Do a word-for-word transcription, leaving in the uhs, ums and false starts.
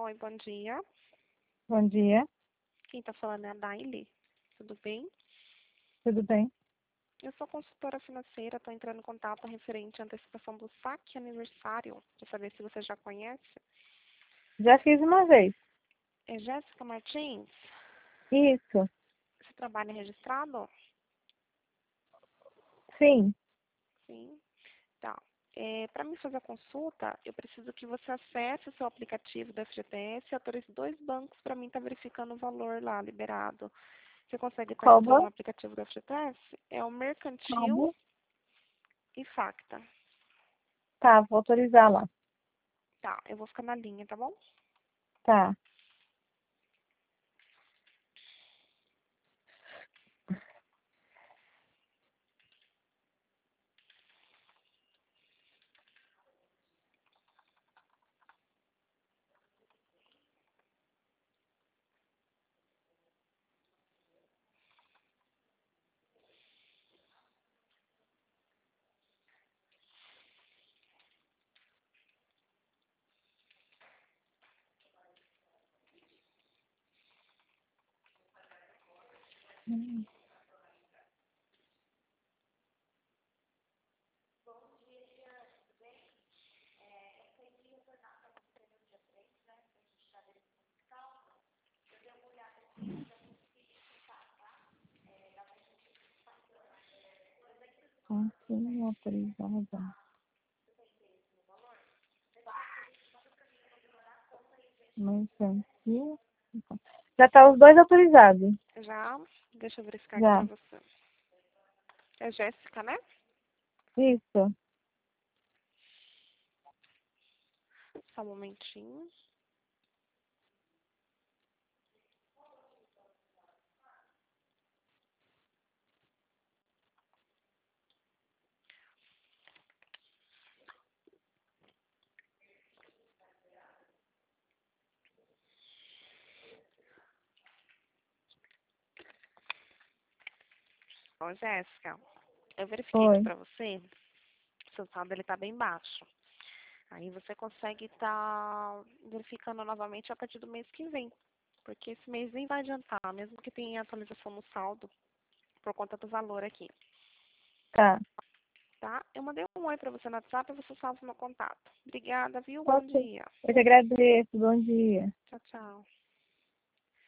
Oi, bom dia. Bom dia, Quem está falando é a Daile. Tudo bem? tudo bem? Eu sou consultora financeira, estou entrando em contato referente à antecipação do saque aniversário, para saber se você já conhece. Já fiz uma vez. É Jéssica Martins? Isso, Você trabalha registrado? sim. Sim. Tá. É, para me fazer a consulta, eu preciso que você acesse o seu aplicativo do F G T S e autorize dois bancos para mim estar verificando o valor lá liberado. Você consegue estar Qual entrando no banco? aplicativo do F G T S? É o Qual Mercantil banco? e Facta. Tá, vou autorizar lá. Tá, eu vou ficar na linha, tá bom? Tá. Hum, Sim, autorizada. Mercantil. Já tá os dois autorizados. Já, deixa eu verificar aqui pra Já. você. É Jéssica, né? Isso. Só um momentinho. Ó, Jéssica, eu verifiquei aqui Foi. pra você, seu saldo ele tá bem baixo. Aí você consegue estar verificando novamente a partir do mês que vem. Porque esse mês nem vai adiantar, mesmo que tenha atualização no saldo, por conta do valor aqui. Tá. Tá? Eu mandei um oi pra você no WhatsApp e você salva o meu contato. Obrigada, viu? Bom Ok. dia. Eu te agradeço. Bom dia. Tchau, tchau.